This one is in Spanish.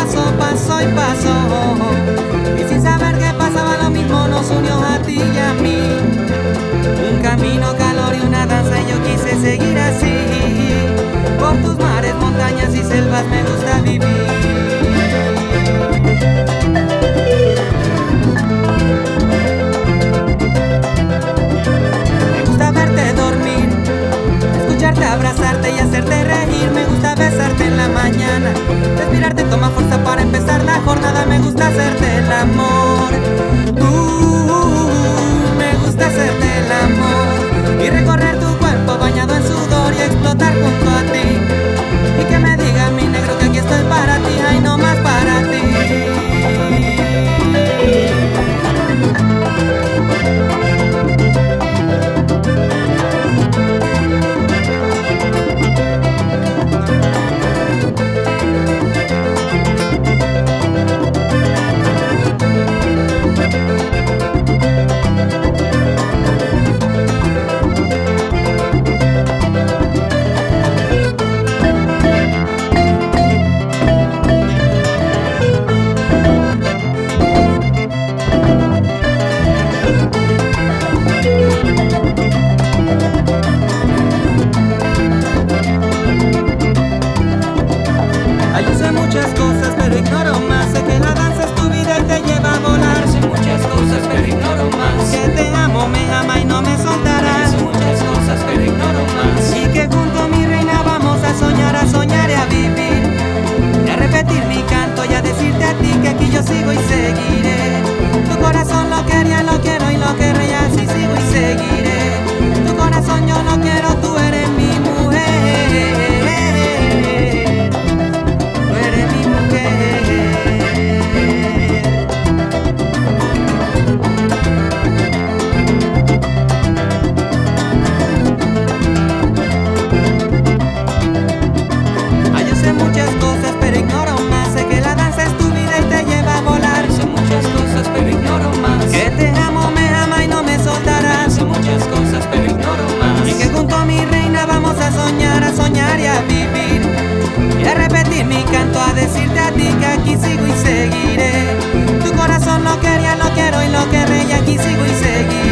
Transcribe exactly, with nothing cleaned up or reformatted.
paso, paso y paso. Y sin saber qué pasaba lo mismo nos unió a ti y a mí. Un camino, calor y una danza y yo quise seguir así. Por tus mares, montañas y selvas me gusta vivir. Me gusta verte dormir, escucharte, abrazarte y hacerte reír. Me gusta besarte en la mañana, respirarte toma fuerza para empezar la jornada. Me gusta hacerte el amor, uh, me gusta hacerte el amor y recorrer tu cuerpo bañado en sudor y explotar junto a ti. Y que me diga mi negro que aquí estoy para ti, ay no más para ti. Muchas cosas pero ignoro más. Sé que la danza es tu vida y te lleva a volar. Sé muchas cosas pero ignoro más. Que te amo, me ama y no me soltarás. Sé muchas cosas pero ignoro más. Y que junto a mi reina vamos a soñar, a soñar y a vivir. Y a repetir mi canto y a decirte a ti que aquí yo sigo y seguiré. Tu corazón lo quería, lo quiero y lo querré y así sigo y seguiré. Tu corazón yo lo quiero, tú eres mi mujer. Muchas cosas pero ignoro más. Sé que la danza es tu vida y te lleva a volar. Sé muchas cosas pero ignoro más. Que te amo, me ama y no me soltarás. Sé muchas cosas pero ignoro más. Y que junto a mi reina vamos a soñar, a soñar y a vivir. Y a repetir mi canto, a decirte a ti que aquí sigo y seguiré. Tu corazón lo quería, lo quiero y lo querré y aquí sigo y seguiré.